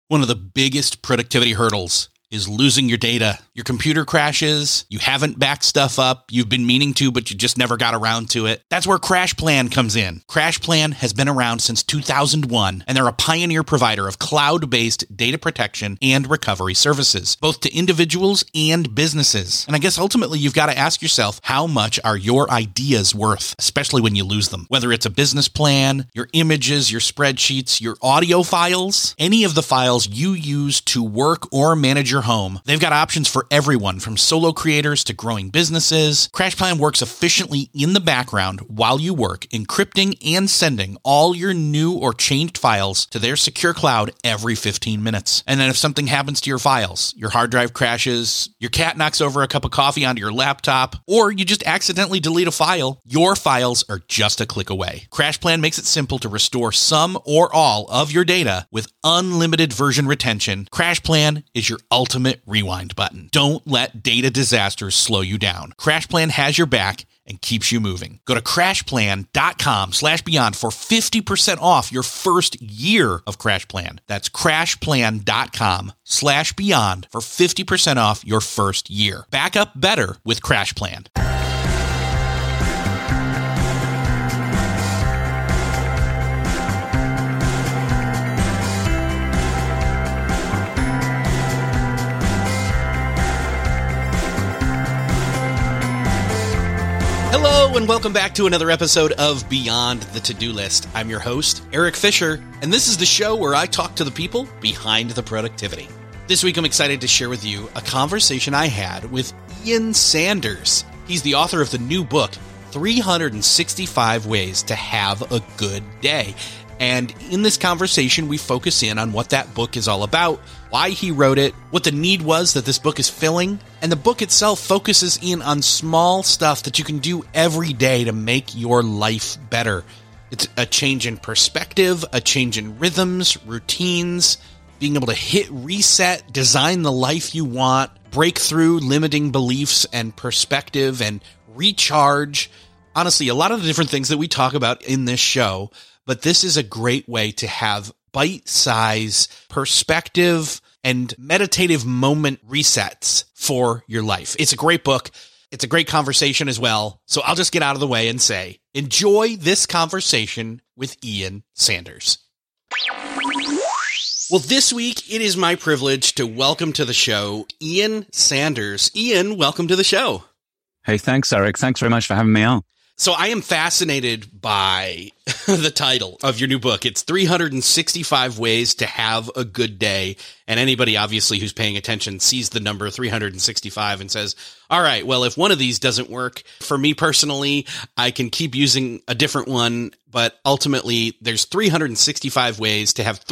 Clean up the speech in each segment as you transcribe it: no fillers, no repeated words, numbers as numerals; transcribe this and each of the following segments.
One of the biggest productivity hurdles is losing your data. Your computer crashes, you haven't backed stuff up, you've been meaning to, but you just never got around to it. That's where CrashPlan comes in. CrashPlan has been around since 2001, and they're a pioneer provider of cloud-based data protection and recovery services, both to individuals and businesses. And I guess ultimately you've got to ask yourself, how much are your ideas worth, especially when you lose them? Whether it's a business plan, your images, your spreadsheets, your audio files, any of the files you use to work or manage your home, they've got options for everyone from solo creators to growing businesses. CrashPlan works efficiently in the background while you work, encrypting and sending all your new or changed files to their secure cloud every 15 minutes. And then if something happens to your files, your hard drive crashes, your cat knocks over a cup of coffee onto your laptop, or you just accidentally delete a file, your files are just a click away. CrashPlan makes it simple to restore some or all of your data with unlimited version retention. CrashPlan is your ultimate rewind button. Don't let data disasters slow you down. CrashPlan has your back and keeps you moving. Go to crashplan.com/beyond for 50% off your first year of CrashPlan. That's crashplan.com/beyond for 50% off your first year. Back up better with CrashPlan. Hello, and welcome back to another episode of Beyond the To-Do List. I'm your host, Eric Fisher, and this is the show where I talk to the people behind the productivity. This week, I'm excited to share with you a conversation I had with Ian Sanders. He's the author of the new book, 365 Ways to Have a Good Day. And in this conversation, we focus in on what that book is all about, why he wrote it, what the need was that this book is filling, and the book itself focuses in on small stuff that you can do every day to make your life better. It's a change in perspective, a change in rhythms, routines, being able to hit reset, design the life you want, break through limiting beliefs and perspective, and recharge. Honestly, a lot of the different things that we talk about in this show, but this is a great way to have bite-size perspective and meditative moment resets for your life. It's a great book. It's a great conversation as well. So I'll just get out of the way and say, enjoy this conversation with Ian Sanders. Well, this week, it is my privilege to welcome to the show Ian Sanders. Ian, welcome to the show. Hey, thanks, Eric. Thanks very much for having me on. So I am fascinated by the title of your new book. It's 365 Ways to Have a Good Day. And anybody, obviously, who's paying attention sees the number 365 and says, all right, well, if one of these doesn't work, for me personally, I can keep using a different one. But ultimately, there's 365 ways to have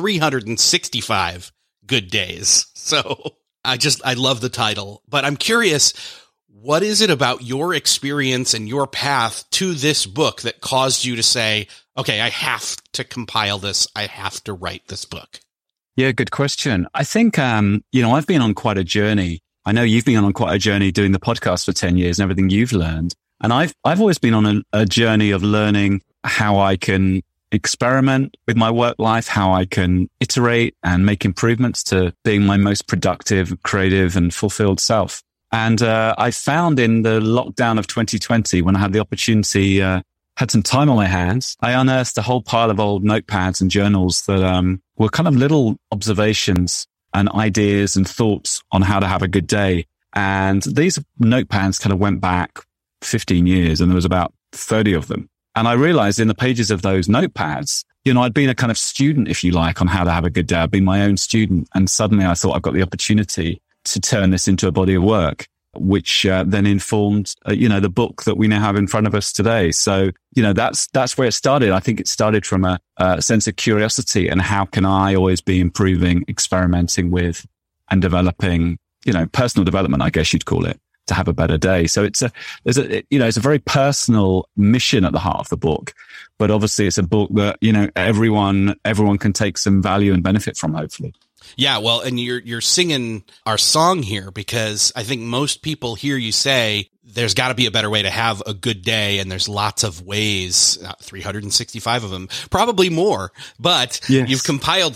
365 good days. So I love the title. But I'm curious, what is it about your experience and your path to this book that caused you to say, okay, I have to compile this. I have to write this book? Yeah, good question. I think, I've been on quite a journey. I know you've been on quite a journey doing the podcast for 10 years and everything you've learned. And I've always been on a journey of learning how I can experiment with my work life, how I can iterate and make improvements to being my most productive, creative and fulfilled self. And I found in the lockdown of 2020, when I had the opportunity, had some time on my hands, I unearthed a whole pile of old notepads and journals that were kind of little observations and ideas and thoughts on how to have a good day. And these notepads kind of went back 15 years, and there was about 30 of them. And I realized in the pages of those notepads, I'd been a kind of student, if you like, on how to have a good day. I'd been my own student. And suddenly I thought I've got the opportunity to turn this into a body of work, which then informed, the book that we now have in front of us today. So, that's where it started. I think it started from a sense of curiosity and how can I always be improving, experimenting with and developing, personal development, I guess you'd call it, to have a better day. So it's a very personal mission at the heart of the book, but obviously it's a book that, everyone can take some value and benefit from, hopefully. Yeah, well, and you're singing our song here because I think most people hear you say there's got to be a better way to have a good day, and there's lots of ways, 365 of them, probably more, but yes. You've compiled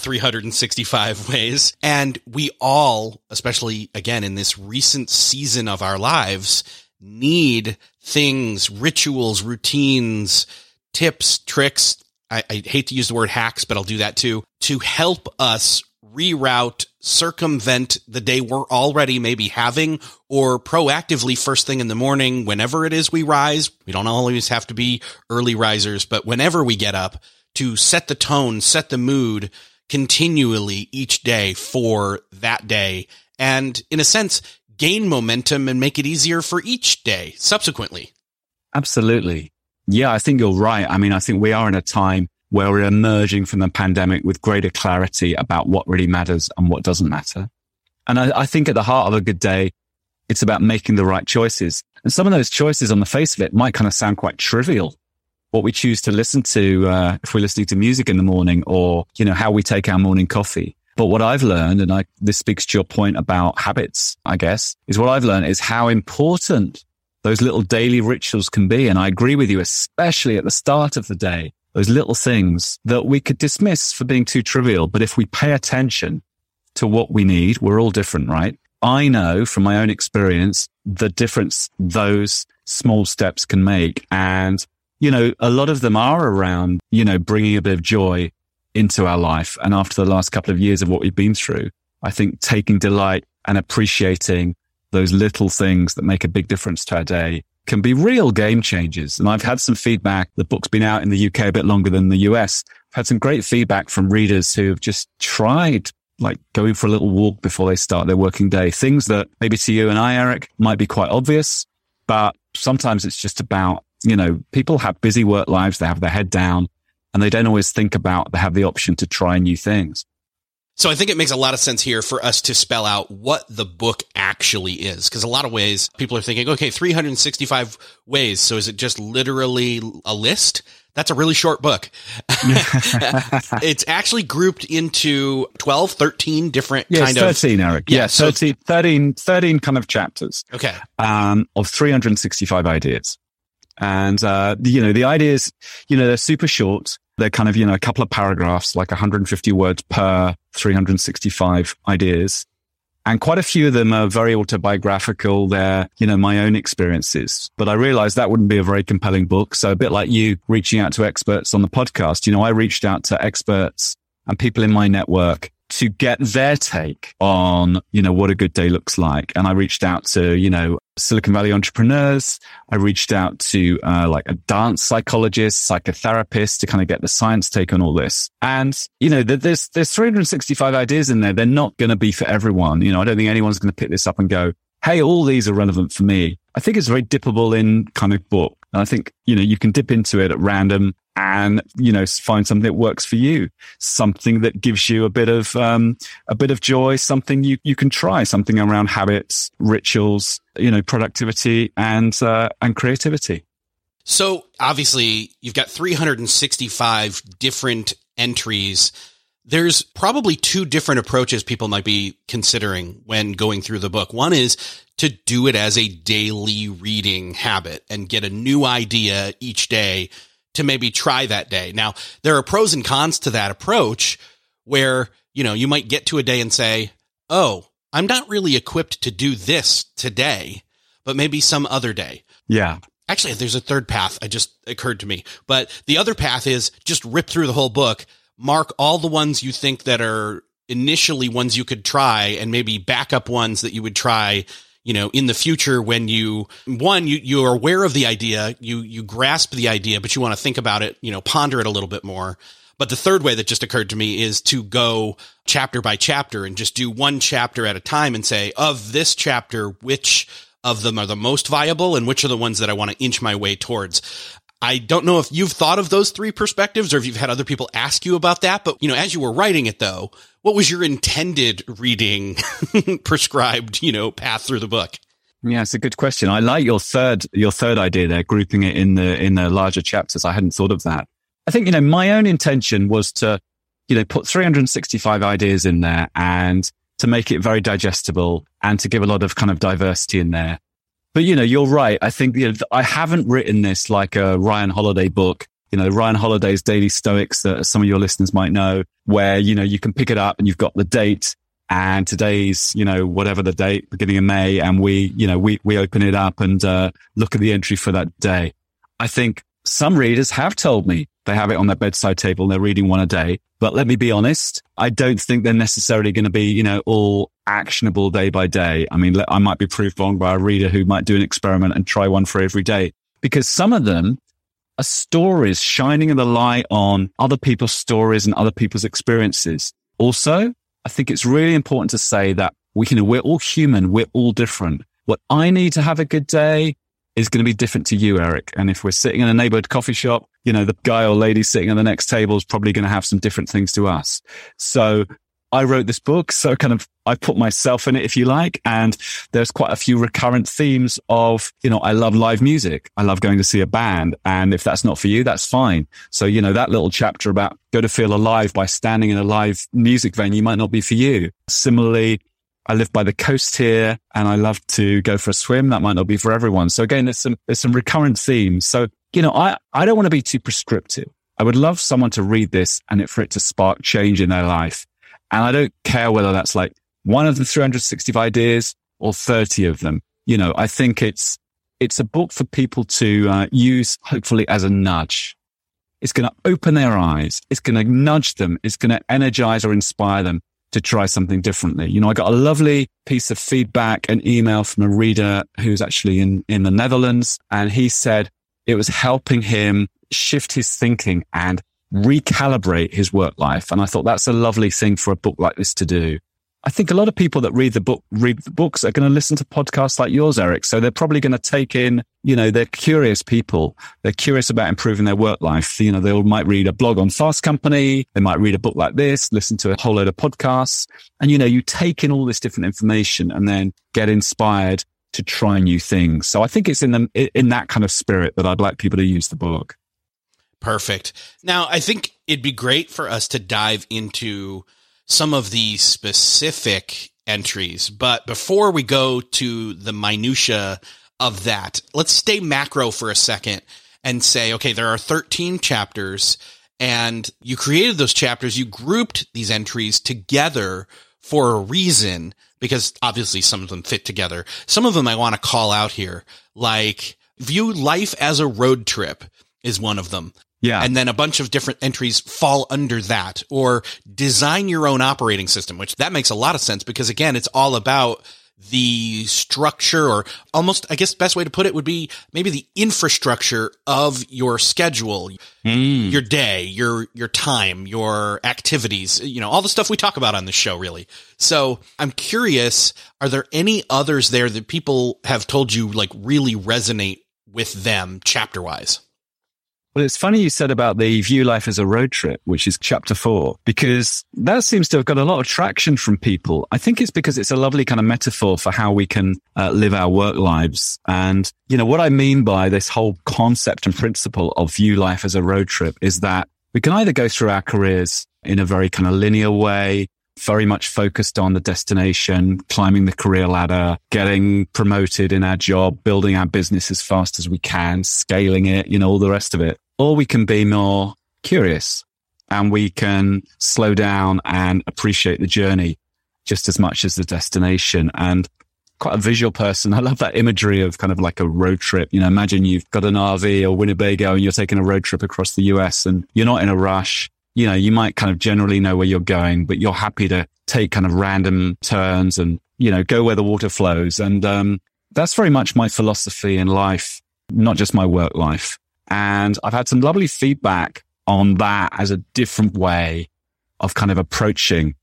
365 ways, and we all, especially again in this recent season of our lives, need things, rituals, routines, tips, tricks. I hate to use the word hacks, but I'll do that too, to help us reroute, circumvent the day we're already maybe having, or proactively first thing in the morning, whenever it is we rise. We don't always have to be early risers, but whenever we get up, to set the tone, set the mood continually each day for that day. And in a sense, gain momentum and make it easier for each day subsequently. Absolutely. Yeah, I think you're right. I mean, I think we are in a time where we're emerging from the pandemic with greater clarity about what really matters and what doesn't matter. And I think at the heart of a good day, it's about making the right choices. And some of those choices on the face of it might kind of sound quite trivial. What we choose to listen to, if we're listening to music in the morning, or, how we take our morning coffee. But what I've learned, and this speaks to your point about habits, I guess, is what I've learned is how important those little daily rituals can be. And I agree with you, especially at the start of the day. Those little things that we could dismiss for being too trivial. But if we pay attention to what we need, we're all different, right? I know from my own experience the difference those small steps can make. And, a lot of them are around, bringing a bit of joy into our life. And after the last couple of years of what we've been through, I think taking delight and appreciating those little things that make a big difference to our day can be real game changers. And I've had some feedback. The book's been out in the UK a bit longer than the US. I've had some great feedback from readers who have just tried, like going for a little walk before they start their working day. Things that maybe to you and I, Eric, might be quite obvious, but sometimes it's just about, people have busy work lives. They have their head down and they don't always think about, they have the option to try new things. So I think it makes a lot of sense here for us to spell out what the book actually is. Because a lot of ways people are thinking, okay, 365 ways. So is it just literally a list? That's a really short book. It's actually grouped into 12, 13 different kind of... 13, Eric. Yeah, 13 kind of chapters. Okay. Of 365 ideas. And, the ideas, they're super short. They're kind of, a couple of paragraphs, like 150 words per 365 ideas. And quite a few of them are very autobiographical. They're, my own experiences. But I realized that wouldn't be a very compelling book. So a bit like you reaching out to experts on the podcast, I reached out to experts and people in my network to get their take on, what a good day looks like. And I reached out to, Silicon Valley entrepreneurs. I reached out to, like a dance psychologist, psychotherapist to kind of get the science take on all this. And, there's 365 ideas in there. They're not going to be for everyone. I don't think anyone's going to pick this up and go, hey, all these are relevant for me. I think it's very dippable in kind of book. And I think, you can dip into it at random and, find something that works for you, something that gives you a bit of joy, something you can try, something around habits, rituals, productivity and creativity. So obviously you've got 365 different entries. There's probably two different approaches people might be considering when going through the book. One is to do it as a daily reading habit and get a new idea each day to maybe try that day. Now, there are pros and cons to that approach where, you might get to a day and say, oh, I'm not really equipped to do this today, but maybe some other day. Yeah. Actually, there's a third path. It just occurred to me. But the other path is just rip through the whole book, mark all the ones you think that are initially ones you could try, and maybe backup ones that you would try, in the future when you are aware of the idea, you grasp the idea, but you want to think about it, ponder it a little bit more. But the third way that just occurred to me is to go chapter by chapter and just do one chapter at a time and say, of this chapter, which of them are the most viable and which are the ones that I want to inch my way towards. I don't know if you've thought of those three perspectives or if you've had other people ask you about that, but as you were writing it though, what was your intended reading prescribed, path through the book? Yeah, it's a good question. I like your third idea there, grouping it in the larger chapters. I hadn't thought of that. I think, my own intention was to put 365 ideas in there and to make it very digestible and to give a lot of kind of diversity in there. But, you're right. I think, I haven't written this like a Ryan Holiday book, Ryan Holiday's Daily Stoics that some of your listeners might know, where, you can pick it up and you've got the date and today's, whatever the date, beginning of May. And we open it up and, look at the entry for that day. I think some readers have told me they have it on their bedside table and they're reading one a day. But let me be honest, I don't think they're necessarily going to be, all actionable day by day. I mean, I might be proved wrong by a reader who might do an experiment and try one for every day, because some of them are stories shining the light on other people's stories and other people's experiences. Also, I think it's really important to say that we're all human. We're all different. What I need to have a good day is going to be different to you, Eric. And if we're sitting in a neighborhood coffee shop, the guy or lady sitting at the next table is probably going to have some different things to us. So I wrote this book. So I put myself in it, if you like. And there's quite a few recurrent themes of, I love live music. I love going to see a band. And if that's not for you, that's fine. So, that little chapter about go to feel alive by standing in a live music venue might not be for you. Similarly, I live by the coast here and I love to go for a swim. That might not be for everyone. So again, there's some recurrent themes. So, I don't want to be too prescriptive. I would love someone to read this and for it to spark change in their life. And I don't care whether that's like one of the 365 ideas or 30 of them. I think it's a book for people to use hopefully as a nudge. It's going to open their eyes. It's going to nudge them. It's going to energize or inspire them to try something differently. I got a lovely piece of feedback, an email from a reader who's actually in the Netherlands. And he said it was helping him shift his thinking and recalibrate his work life. And I thought that's a lovely thing for a book like this to do. I think a lot of people that read the books are going to listen to podcasts like yours, Eric. So they're probably going to take in, they're curious people. They're curious about improving their work life. They might read a blog on Fast Company. They might read a book like this, listen to a whole load of podcasts. And, you take in all this different information and then get inspired to try new things. So I think it's in that kind of spirit that I'd like people to use the book. Perfect. Now, I think it'd be great for us to dive into some of the specific entries. But before we go to the minutia of that, let's stay macro for a second and say, okay, there are 13 chapters and you created those chapters. You grouped these entries together for a reason, because obviously some of them fit together. Some of them I want to call out here, like view life as a road trip is one of them. Yeah. And then a bunch of different entries fall under that, or design your own operating system, which that makes a lot of sense because again, it's all about the structure, or almost, I guess the best way to put it would be maybe the infrastructure of your schedule, your day, your time, your activities, all the stuff we talk about on this show, really. So I'm curious, are there any others there that people have told you like really resonate with them chapter wise? Well, it's funny you said about the view life as a road trip, which is chapter 4, because that seems to have got a lot of traction from people. I think it's because it's a lovely kind of metaphor for how we can live our work lives. And, what I mean by this whole concept and principle of view life as a road trip is that we can either go through our careers in a very kind of linear way, very much focused on the destination, climbing the career ladder, getting promoted in our job, building our business as fast as we can, scaling it, all the rest of it. Or we can be more curious and we can slow down and appreciate the journey just as much as the destination. And quite a visual person. I love that imagery of kind of like a road trip. Imagine you've got an RV or Winnebago and you're taking a road trip across the US and you're not in a rush. You might kind of generally know where you're going, but you're happy to take kind of random turns and, go where the water flows. And that's very much my philosophy in life, not just my work life. And I've had some lovely feedback on that as a different way of kind of approaching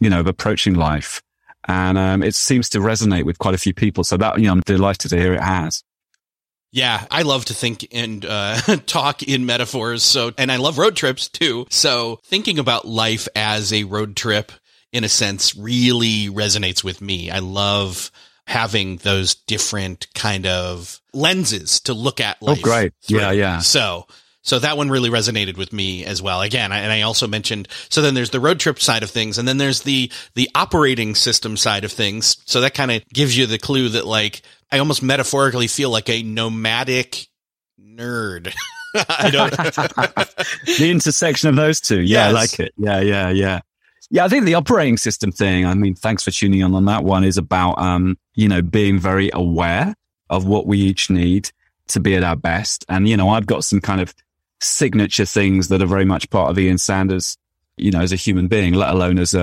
life. And it seems to resonate with quite a few people. So that, I'm delighted to hear it has. Yeah, I love to think and talk in metaphors. And I love road trips too. So thinking about life as a road trip, in a sense, really resonates with me. I love having those different kind of lenses to look at life. Oh, great. through. Yeah. So So that one really resonated with me as well. Again, and I also mentioned, so then there's the road trip side of things, and then there's the operating system side of things. So that kind of gives you the clue that, like, I almost metaphorically feel like a nomadic nerd. I don't. The intersection of those two. Yeah, yes. I like it. Yeah. Yeah, I think the operating system thing, I mean, thanks for tuning in on that one, is about, being very aware of what we each need to be at our best. And, I've got some kind of signature things that are very much part of Ian Sanders, as a human being, let alone as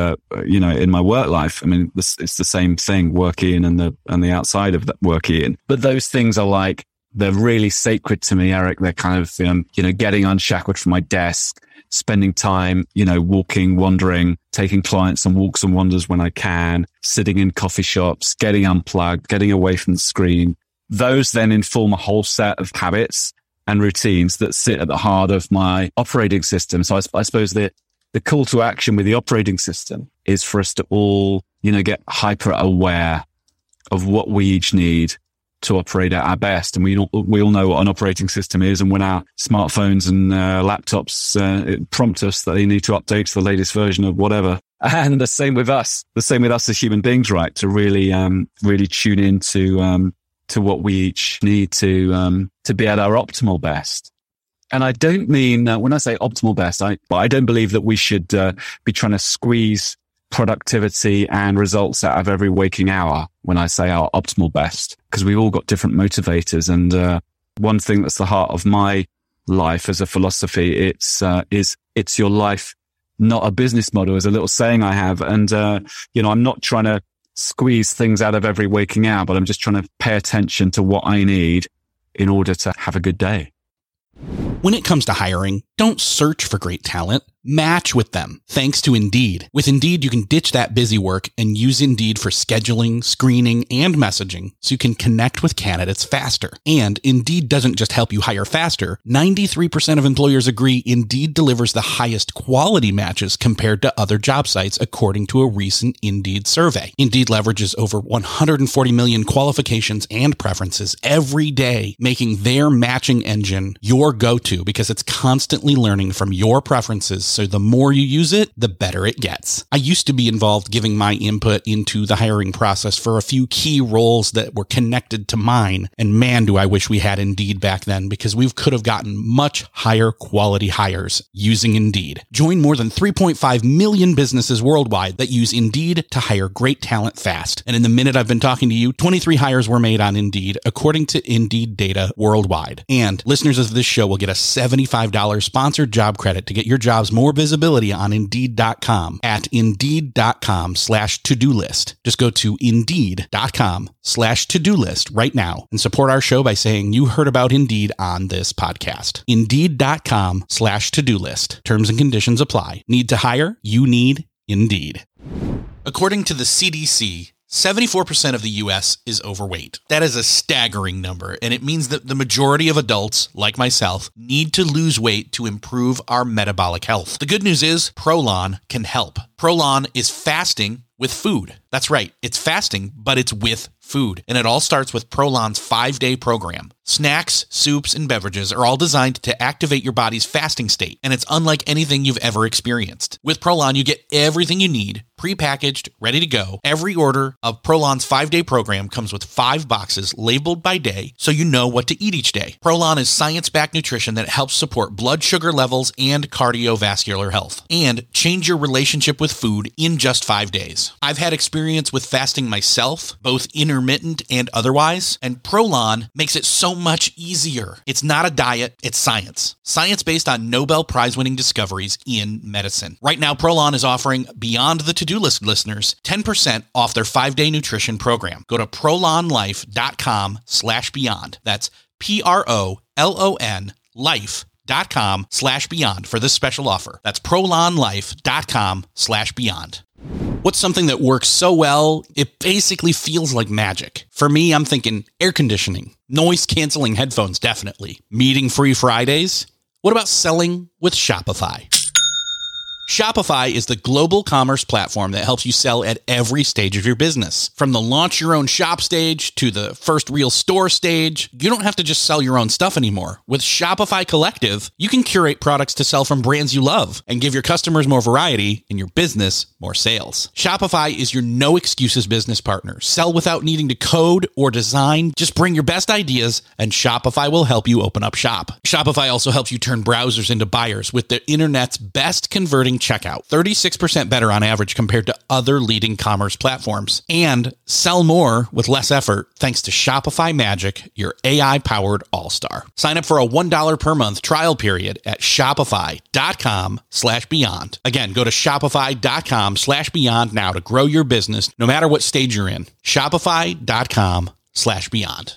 in my work life. I mean, it's the same thing, work Ian and the outside of that work Ian. But those things are like, they're really sacred to me, Eric. They're kind of, getting unshackled from my desk, spending time, walking, wandering, taking clients on walks and wanders when I can, sitting in coffee shops, getting unplugged, getting away from the screen. Those then inform a whole set of habits and routines that sit at the heart of my operating system. So I suppose the call to action with the operating system is for us to all, get hyper aware of what we each need to operate at our best. And we all know what an operating system is. And when our smartphones and laptops prompt us that they need to update to the latest version of whatever. And the same with us as human beings, right? To really, really tune into, to what we each need to be at our optimal best. And I don't mean, when I say optimal best, I don't believe that we should be trying to squeeze productivity and results out of every waking hour when I say our optimal best, because we've all got different motivators. And one thing that's the heart of my life as a philosophy, it's your life, not a business model, is a little saying I have. And, I'm not trying to squeeze things out of every waking hour, but I'm just trying to pay attention to what I need in order to have a good day. When it comes to hiring, don't search for great talent. Match with them, thanks to Indeed. With Indeed, you can ditch that busy work and use Indeed for scheduling, screening, and messaging so you can connect with candidates faster. And Indeed doesn't just help you hire faster. 93% of employers agree Indeed delivers the highest quality matches compared to other job sites, according to a recent Indeed survey. Indeed leverages over 140 million qualifications and preferences every day, making their matching engine your go-to because it's constantly learning from your preferences. So the more you use it, the better it gets. I used to be involved giving my input into the hiring process for a few key roles that were connected to mine. And man, do I wish we had Indeed back then, because we could have gotten much higher quality hires using Indeed. Join more than 3.5 million businesses worldwide that use Indeed to hire great talent fast. And in the minute I've been talking to you, 23 hires were made on Indeed, according to Indeed data worldwide. And listeners of this show will get a $75 sponsored job credit to get your jobs more visibility on Indeed.com at Indeed.com/to-do list. Just go to Indeed.com/to-do list right now and support our show by saying you heard about Indeed on this podcast. Indeed.com/to-do list. Terms and conditions apply. Need to hire? You need Indeed. According to the CDC, 74% of the U.S. is overweight. That is a staggering number, and it means that the majority of adults, like myself, need to lose weight to improve our metabolic health. The good news is Prolon can help. Prolon is fasting with food. That's right, it's fasting, but it's with food. And it all starts with Prolon's 5-day program. Snacks, soups, and beverages are all designed to activate your body's fasting state, and it's unlike anything you've ever experienced. With Prolon, you get everything you need, prepackaged, ready to go. Every order of Prolon's 5-day program comes with 5 boxes labeled by day, so you know what to eat each day. Prolon is science-backed nutrition that helps support blood sugar levels and cardiovascular health, and change your relationship with food in just 5 days. I've had experience with fasting myself, both intermittent and otherwise, and Prolon makes it so much easier. It's not a diet, it's science. Science based on Nobel Prize-winning discoveries in medicine. Right now, Prolon is offering Beyond the To-Do List listeners 10% off their 5-day nutrition program. Go to prolonlife.com/beyond. That's PROLON life.com/beyond for this special offer. That's prolonlife.com/beyond. What's something that works so well, it basically feels like magic? For me, I'm thinking air conditioning, noise-canceling headphones, definitely. Meeting-free Fridays? What about selling with Shopify? Shopify is the global commerce platform that helps you sell at every stage of your business. From the launch your own shop stage to the first real store stage, you don't have to just sell your own stuff anymore. With Shopify Collective, you can curate products to sell from brands you love and give your customers more variety and your business more sales. Shopify is your no excuses business partner. Sell without needing to code or design. Just bring your best ideas and Shopify will help you open up shop. Shopify also helps you turn browsers into buyers with the internet's best converting checkout, 36% better on average compared to other leading commerce platforms, and sell more with less effort thanks to Shopify Magic, your AI-powered all-star. Sign up for a $1 per month trial period at shopify.com/beyond. Again, go to shopify.com/beyond now to grow your business no matter what stage you're in. Shopify.com/beyond.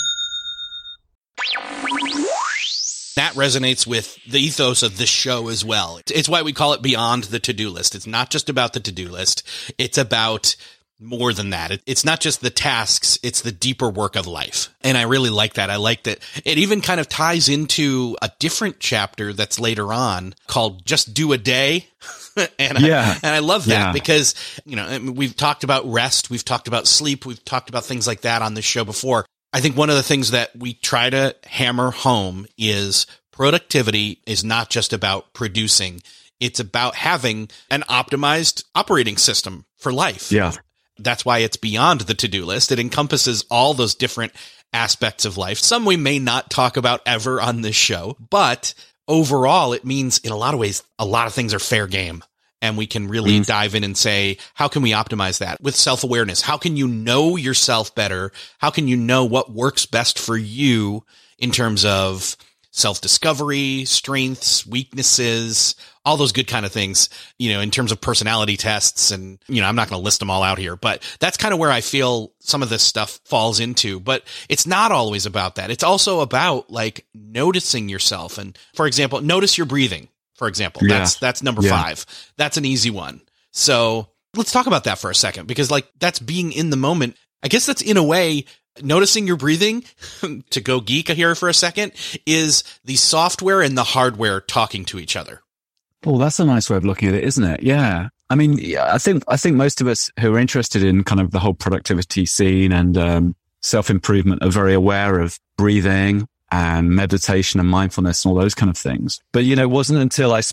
That resonates with the ethos of this show as well. It's why we call it Beyond the To-Do List. It's not just about the to-do list. It's about more than that. It's not just the tasks. It's the deeper work of life. And I really like that. I like that it even kind of ties into a different chapter that's later on called Just Do a Day. And I love that because, we've talked about rest. We've talked about sleep. We've talked about things like that on this show before. I think one of the things that we try to hammer home is productivity is not just about producing. It's about having an optimized operating system for life. Yeah. That's why it's beyond the to-do list. It encompasses all those different aspects of life. Some we may not talk about ever on this show, but overall, it means in a lot of ways, a lot of things are fair game. And we can really dive in and say, how can we optimize that with self-awareness? How can you know yourself better? How can you know what works best for you in terms of self-discovery, strengths, weaknesses, all those good kind of things, in terms of personality tests. And, I'm not going to list them all out here, but that's kind of where I feel some of this stuff falls into. But it's not always about that. It's also about like noticing yourself. And for example, notice your breathing. For example, that's number 5. That's an easy one. So let's talk about that for a second, because like that's being in the moment. I guess that's in a way, noticing your breathing, to go geek here for a second, is the software and the hardware talking to each other. Oh, that's a nice way of looking at it, isn't it? Yeah. I mean, I think most of us who are interested in kind of the whole productivity scene and self-improvement are very aware of breathing and meditation and mindfulness and all those kind of things. But, it wasn't until I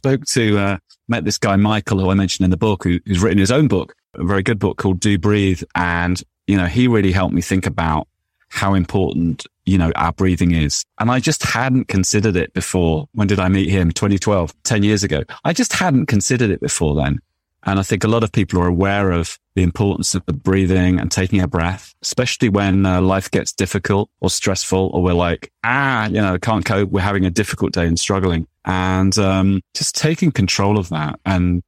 met this guy, Michael, who I mentioned in the book, who's written his own book, a very good book called Do Breathe. And, he really helped me think about how important, our breathing is. And I just hadn't considered it before. When did I meet him? 2012, 10 years ago. I just hadn't considered it before then. And I think a lot of people are aware of the importance of the breathing and taking a breath, especially when life gets difficult or stressful, or we're like, can't cope. We're having a difficult day and struggling. And just taking control of that and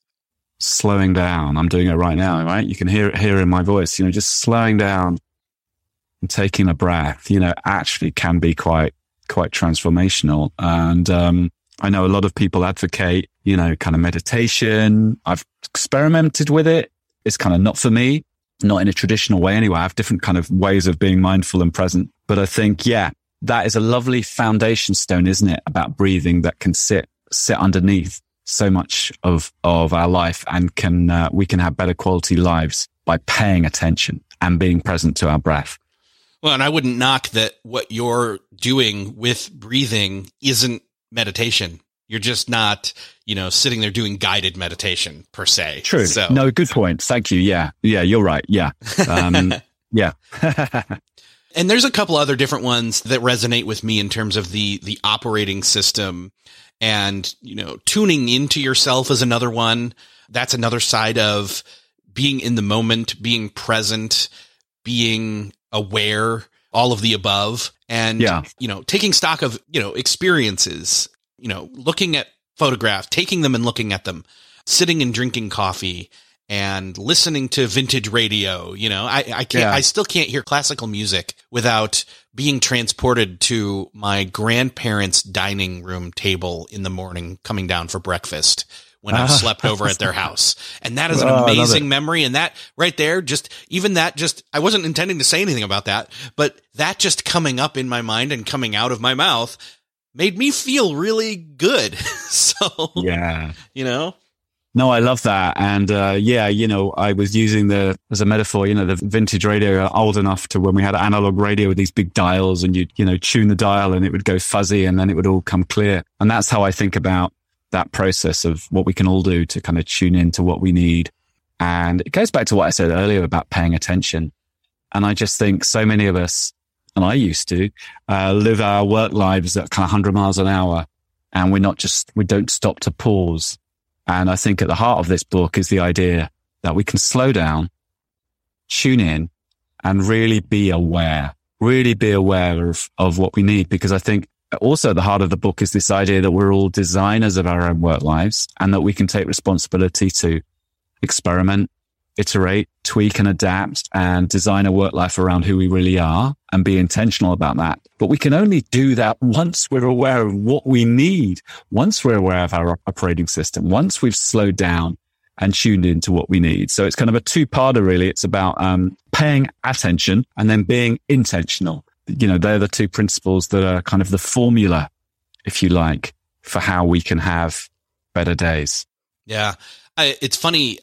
slowing down. I'm doing it right now, right? You can hear it here in my voice, just slowing down and taking a breath, actually can be quite transformational. And I know a lot of people advocate, kind of meditation. I've experimented with it. It's kind of not for me, not in a traditional way anyway. I have different kind of ways of being mindful and present. But I think, that is a lovely foundation stone, isn't it? About breathing that can sit underneath so much of our life, and we can have better quality lives by paying attention and being present to our breath. Well, and I wouldn't knock that what you're doing with breathing isn't meditation. You're just not, sitting there doing guided meditation per se. True. So. No, good point. Thank you. Yeah. Yeah, you're right. Yeah. Yeah. And there's a couple other different ones that resonate with me in terms of the operating system, and, tuning into yourself is another one. That's another side of being in the moment, being present, being aware, all of the above. And, taking stock of, experiences, looking at photographs, taking them and looking at them, sitting and drinking coffee and listening to vintage radio. I still can't hear classical music without being transported to my grandparents' dining room table in the morning, coming down for breakfast when I've slept over at their house. And that is an amazing memory. And that right there, I wasn't intending to say anything about that, but that just coming up in my mind and coming out of my mouth made me feel really good. So, No, I love that. And, I was using as a metaphor, the vintage radio, old enough to when we had analog radio with these big dials and you'd, tune the dial and it would go fuzzy and then it would all come clear. And that's how I think about that process of what we can all do to kind of tune into what we need. And it goes back to what I said earlier about paying attention. And I just think so many of us, and I used to, live our work lives at kind of 100 miles an hour. And we don't stop to pause. And I think at the heart of this book is the idea that we can slow down, tune in, and really be aware of what we need. Because I think also at the heart of the book is this idea that we're all designers of our own work lives and that we can take responsibility to experiment, iterate, tweak and adapt and design a work life around who we really are and be intentional about that. But we can only do that once we're aware of what we need, once we're aware of our operating system, once we've slowed down and tuned into what we need. So it's kind of a two-parter, really. It's about paying attention and then being intentional. They're the two principles that are kind of the formula, if you like, for how we can have better days. Yeah. It's funny.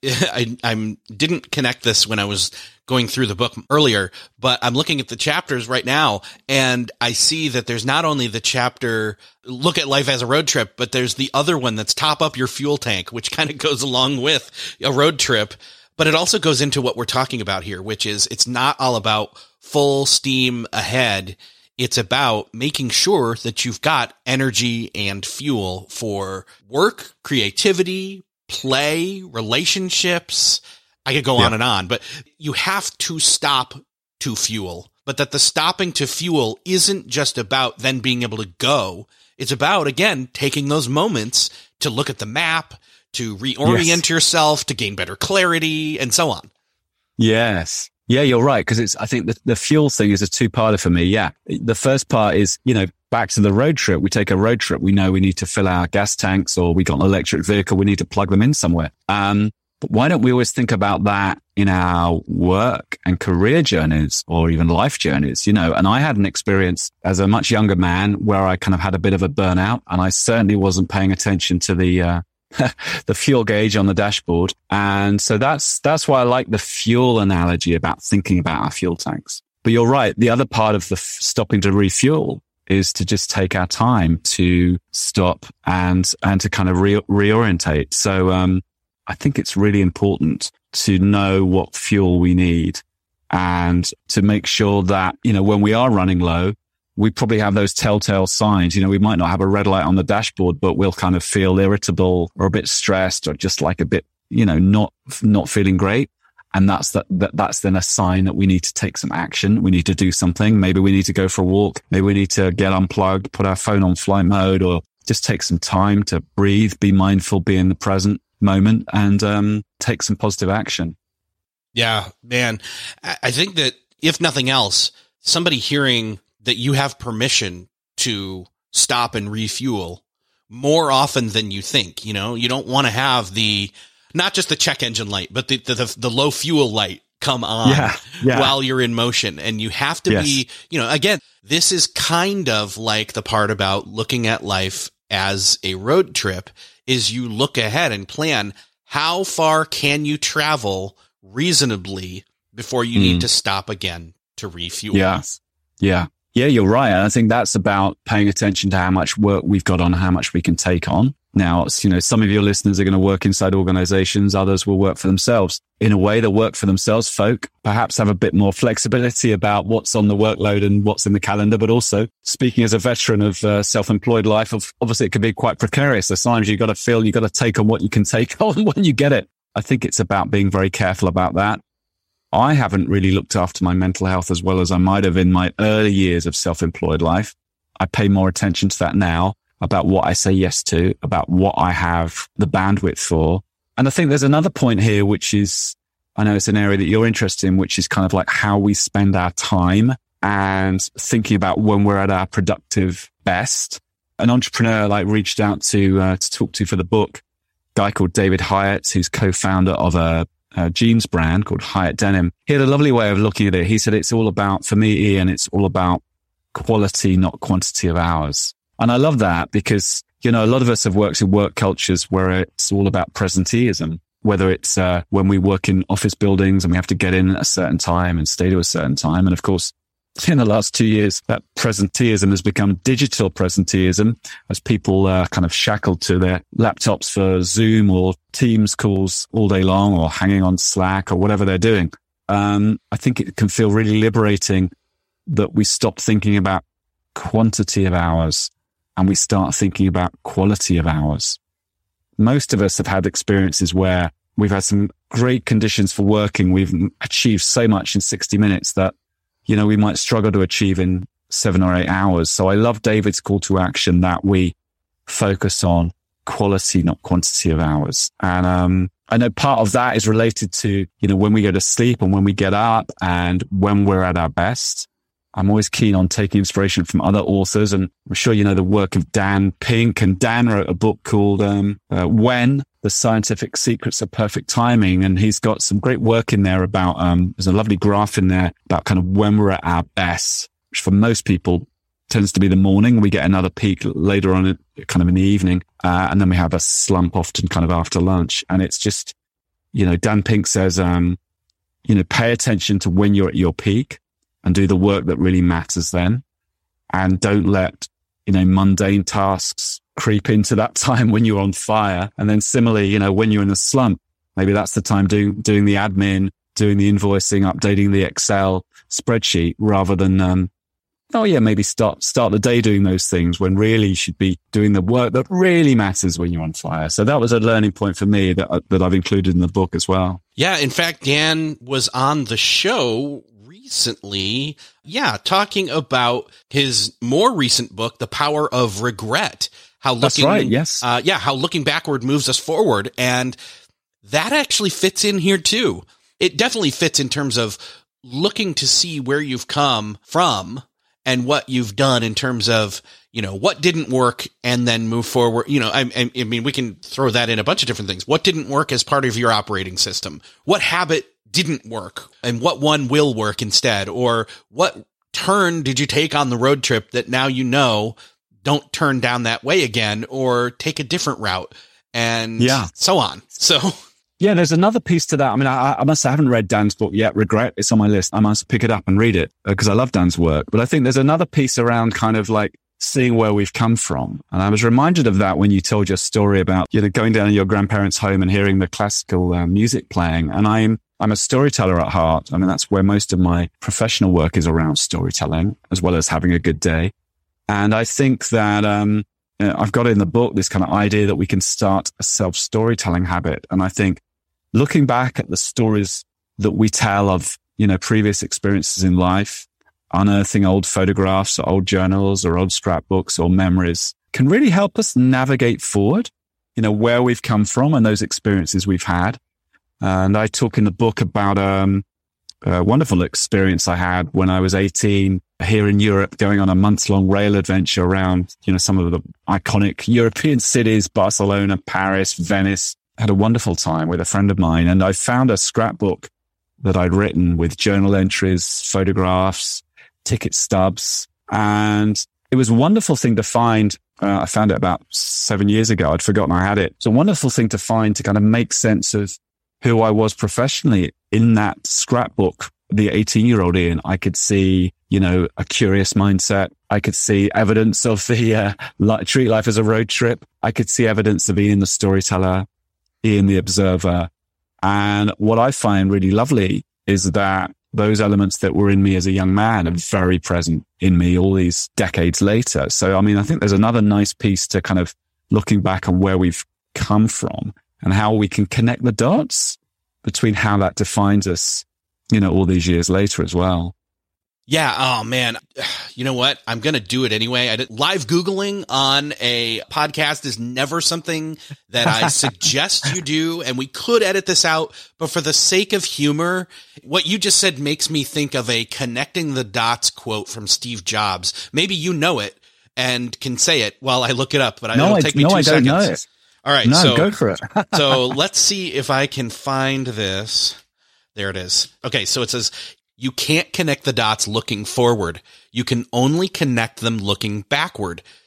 I didn't connect this when I was going through the book earlier, but I'm looking at the chapters right now and I see that there's not only the chapter, look at life as a road trip, but there's the other one that's top up your fuel tank, which kind of goes along with a road trip. But it also goes into what we're talking about here, which is it's not all about full steam ahead. It's about making sure that you've got energy and fuel for work, creativity, play, relationships. I could go on and on, but you have to stop to fuel. But that the stopping to fuel isn't just about then being able to go. It's about, again, taking those moments to look at the map, to reorient yourself, to gain better clarity, and so on. Yes. Yeah, you're right. Because I think the fuel thing is a two-parter for me. Yeah. The first part is, back to the road trip. We take a road trip. We know we need to fill our gas tanks or we got an electric vehicle. We need to plug them in somewhere. But why don't we always think about that in our work and career journeys or even life journeys, And I had an experience as a much younger man where I kind of had a bit of a burnout and I certainly wasn't paying attention to the fuel gauge on the dashboard. And so that's why I like the fuel analogy about thinking about our fuel tanks. But you're right. The other part of the stopping to refuel is to just take our time to stop and to kind of reorientate. So, I think it's really important to know what fuel we need and to make sure that, when we are running low, we probably have those telltale signs. We might not have a red light on the dashboard, but we'll kind of feel irritable or a bit stressed or just like a bit, not feeling great. And that's then a sign that we need to take some action. We need to do something. Maybe we need to go for a walk. Maybe we need to get unplugged, put our phone on flight mode, or just take some time to breathe, be mindful, be in the present moment and take some positive action. Yeah, man. I think that if nothing else, somebody hearing that you have permission to stop and refuel more often than you think, you don't want to have not just the check engine light, but the low fuel light come on while you're in motion. And you have to be, again, this is kind of like the part about looking at life as a road trip is you look ahead and plan how far can you travel reasonably before you need to stop again to refuel. Yeah, you're right. And I think that's about paying attention to how much work we've got on, how much we can take on. Now, some of your listeners are going to work inside organizations. Others will work for themselves. In a way, the work for themselves folk perhaps have a bit more flexibility about what's on the workload and what's in the calendar. But also, speaking as a veteran of self-employed life, obviously it can be quite precarious. At times you've got to take on what you can take on when you get it. I think it's about being very careful about that. I haven't really looked after my mental health as well as I might have in my early years of self-employed life. I pay more attention to that now, about what I say yes to, about what I have the bandwidth for. And I think there's another point here, which is, I know it's an area that you're interested in, which is kind of like how we spend our time and thinking about when we're at our productive best. An entrepreneur reached out to talk to for the book, a guy called David Hyatt, who's co-founder of a jeans brand called Hyatt Denim. He had a lovely way of looking at it. He said, it's all about, for me, Ian, it's all about quality, not quantity of hours. And I love that because, a lot of us have worked in work cultures where it's all about presenteeism, whether it's when we work in office buildings and we have to get in at a certain time and stay to a certain time. And of course, in the last 2 years, that presenteeism has become digital presenteeism as people kind of shackled to their laptops for Zoom or Teams calls all day long, or hanging on Slack or whatever they're doing. I think it can feel really liberating that we stop thinking about quantity of hours and we start thinking about quality of hours. Most of us have had experiences where we've had some great conditions for working. We've achieved so much in 60 minutes that, we might struggle to achieve in 7 or 8 hours. So I love David's call to action that we focus on quality, not quantity of hours. And I know part of that is related to, when we go to sleep and when we get up and when we're at our best. I'm always keen on taking inspiration from other authors, and I'm sure you know the work of Dan Pink, and Dan wrote a book called When, The Scientific Secrets of Perfect Timing, and he's got some great work in there about, there's a lovely graph in there about kind of when we're at our best, which for most people tends to be the morning. We get another peak later on, kind of in the evening, and then we have a slump often kind of after lunch. And it's just, Dan Pink says, pay attention to when you're at your peak and do the work that really matters then. And don't let, mundane tasks creep into that time when you're on fire. And then similarly, when you're in a slump, maybe that's the time doing the admin, doing the invoicing, updating the Excel spreadsheet, rather than, maybe start the day doing those things when really you should be doing the work that really matters when you're on fire. So that was a learning point for me that I've included in the book as well. Yeah. In fact, Dan was on the show recently, talking about his more recent book, The Power of Regret. How looking backward moves us forward. And that actually fits in here too. It definitely fits in terms of looking to see where you've come from and what you've done in terms of, what didn't work, and then move forward. I mean, we can throw that in a bunch of different things. What didn't work as part of your operating system? What habit didn't work and what one will work instead? Or what turn did you take on the road trip that now don't turn down that way again, or take a different route, and so on. So yeah, there's another piece to that. I mean, I haven't read Dan's book yet. Regret. It's on my list. I must pick it up and read it because I love Dan's work. But I think there's another piece around kind of like seeing where we've come from. And I was reminded of that when you told your story about, going down to your grandparents' home and hearing the classical music playing. And I'm a storyteller at heart. I mean, that's where most of my professional work is, around storytelling, as well as having a good day. And I think that, I've got in the book this kind of idea that we can start a self-storytelling habit. And I think looking back at the stories that we tell of, previous experiences in life, unearthing old photographs or old journals or old scrapbooks or memories can really help us navigate forward, where we've come from and those experiences we've had. And I talk in the book about a wonderful experience I had when I was 18 here in Europe, going on a month-long rail adventure around, some of the iconic European cities, Barcelona, Paris, Venice. I had a wonderful time with a friend of mine, and I found a scrapbook that I'd written with journal entries, photographs, ticket stubs, and it was a wonderful thing to find. I found it about 7 years ago. I'd forgotten I had it. It's a wonderful thing to find to kind of make sense of who I was professionally in that scrapbook. The 18-year-old Ian, I could see, a curious mindset. I could see evidence of the treat life as a road trip. I could see evidence of Ian the storyteller, Ian the observer. And what I find really lovely is that those elements that were in me as a young man are very present in me all these decades later. So, I mean, I think there's another nice piece to kind of looking back on where we've come from and how we can connect the dots between how that defines us, all these years later as well. Yeah. Oh man. You know what? I'm going to do it anyway. Live Googling on a podcast is never something that I suggest you do. And we could edit this out, but for the sake of humor, what you just said makes me think of a connecting the dots quote from Steve Jobs. Maybe you know it and can say it while I look it up, but it'll take me 2 seconds. I don't know it. All right. No, go for it. So let's see if I can find this. There it is. Okay. So it says, you can't connect the dots looking forward. You can only connect them looking backward.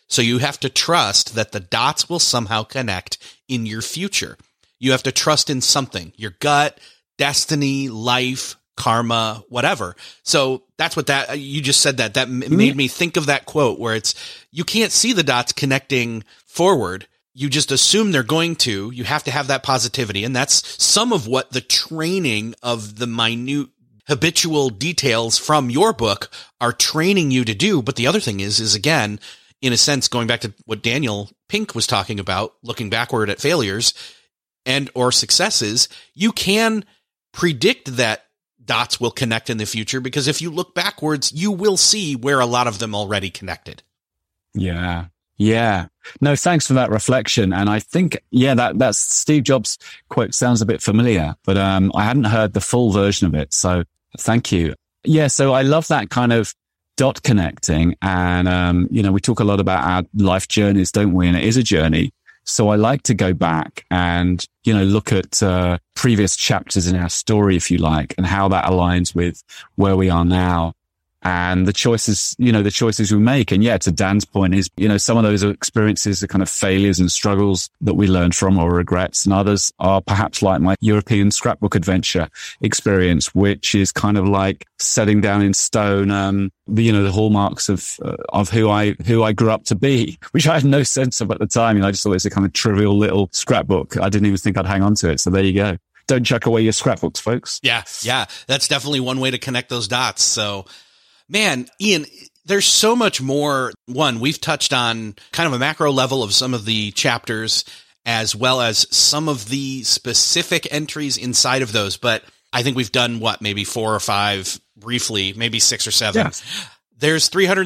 So you have to trust that the dots will somehow connect in your future. You have to trust in something, your gut, destiny, life, karma, whatever. So that's what you just said that made me think of that quote where it's, you can't see the dots connecting forward. You just assume they're going to. You have to have that positivity. And that's some of what the training of the minute habitual details from your book are training you to do. But the other thing is again, in a sense, going back to what Daniel Pink was talking about, looking backward at failures and or successes, you can predict that dots will connect in the future, because if you look backwards, you will see where a lot of them already connected. Yeah. Yeah. No, thanks for that reflection. And I think, that's Steve Jobs quote sounds a bit familiar, but I hadn't heard the full version of it. So thank you. Yeah. So I love that kind of dot connecting. And, we talk a lot about our life journeys, don't we? And it is a journey. So I like to go back and, look at previous chapters in our story, if you like, and how that aligns with where we are now and the choices we make. And to Dan's point is, some of those experiences are kind of failures and struggles that we learn from or regrets. And others are perhaps like my European scrapbook adventure experience, which is kind of like setting down in stone, the hallmarks of who I grew up to be, which I had no sense of at the time. I just thought it was a kind of trivial little scrapbook. I didn't even think I'd hang on to it. So there you go. Don't chuck away your scrapbooks, folks. Yeah. That's definitely one way to connect those dots. So, man, Ian, there's so much more. One, we've touched on kind of a macro level of some of the chapters, as well as some of the specific entries inside of those. But I think we've done maybe 4 or 5 briefly, maybe 6 or 7. Yeah. There's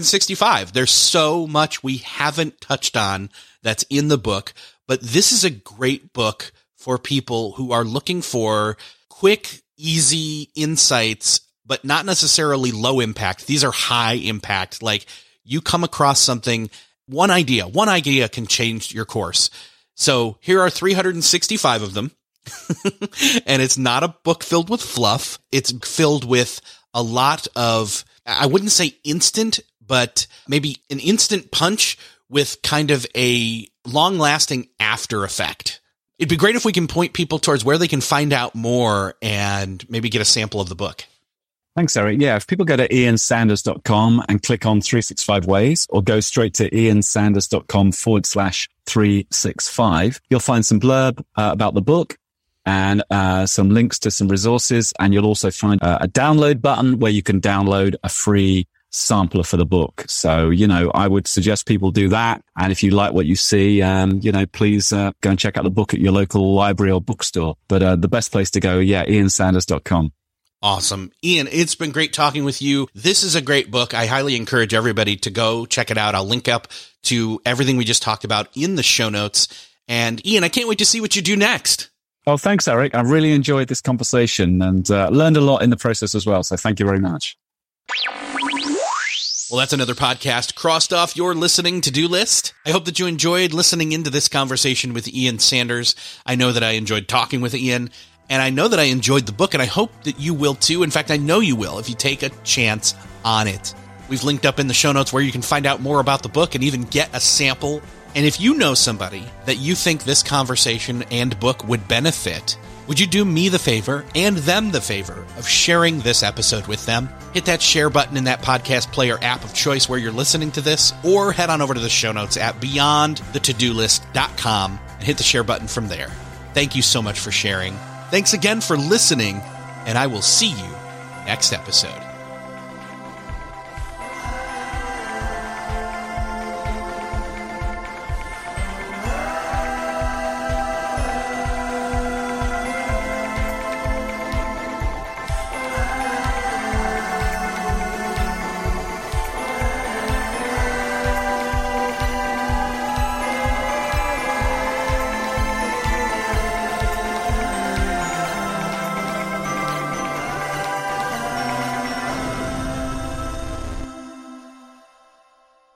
365. There's so much we haven't touched on that's in the book, but this is a great book for people who are looking for quick, easy insights, but not necessarily low impact. These are high impact. Like, you come across something, one idea can change your course. So here are 365 of them. And it's not a book filled with fluff. It's filled with a lot of, I wouldn't say instant, but maybe an instant punch with kind of a long lasting after effect. It'd be great if we can point people towards where they can find out more and maybe get a sample of the book. Thanks, Eric. Yeah, if people go to iansanders.com and click on 365 Ways, or go straight to iansanders.com/365, you'll find some blurb about the book and some links to some resources. And you'll also find a download button where you can download a free sampler for the book. So, I would suggest people do that. And if you like what you see, please go and check out the book at your local library or bookstore. But the best place to go, iansanders.com. Awesome. Ian, it's been great talking with you. This is a great book. I highly encourage everybody to go check it out. I'll link up to everything we just talked about in the show notes. And Ian, I can't wait to see what you do next. Oh, thanks, Eric. I really enjoyed this conversation and learned a lot in the process as well. So thank you very much. Well, that's another podcast crossed off your listening to-do list. I hope that you enjoyed listening into this conversation with Ian Sanders. I know that I enjoyed talking with Ian. And I know that I enjoyed the book, and I hope that you will too. In fact, I know you will if you take a chance on it. We've linked up in the show notes where you can find out more about the book and even get a sample. And if you know somebody that you think this conversation and book would benefit, would you do me the favor and them the favor of sharing this episode with them? Hit that share button in that podcast player app of choice where you're listening to this, or head on over to the show notes at beyondthetodolist.com and hit the share button from there. Thank you so much for sharing. Thanks again for listening, and I will see you next episode.